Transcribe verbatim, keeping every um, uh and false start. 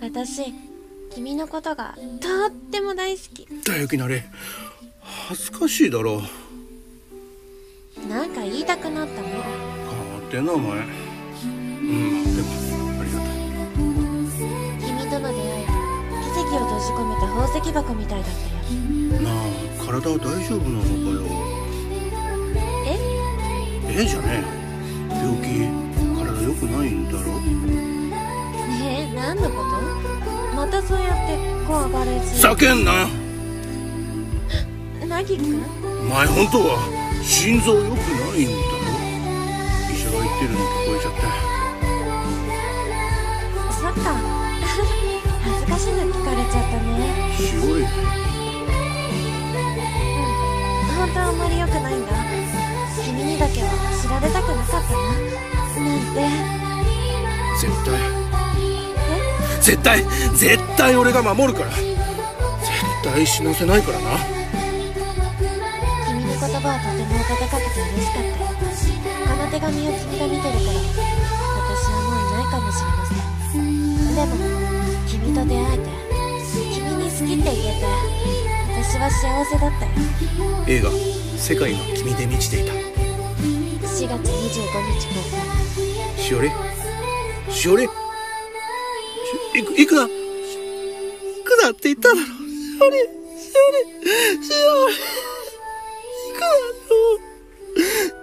私君のことがとっても大好きだよ。きなり恥ずかしいだろ。 なんか言いたくなったの。 変わってんなお前。うんでもありがとう。 君との出会いは奇跡を閉じ込めた宝石箱みたいだったよ。 なあ、体は大丈夫なのかよ。 えええじゃねえ。病気体良くないんだろ。 ねえ、何のこと？またそうやって怖がれず。 叫んな。 凪くん？ お前本当は心臓良くないんだろ。医者が言ってるの聞こえちゃって。 そっか恥ずかしいの聞かれちゃったね。 しおり。 うん、本当はあまり良くないんだ。君にだけは知られたくなかったななんて。 絶対絶対絶対俺が守るから。絶対死なせないからな。 君の言葉はとても温かくて嬉しかったよ。この手紙を君が見てる頃、私はもういないかもしれません。でも君と出会えて、君に好きって言えて、私は幸せだったよ。 映画「世界は君で満ちていた」。 しがつにじゅうごにち公開。 しおりしおり行く行くな行くなって言っただろ。しおりしおりしおり行くなよ。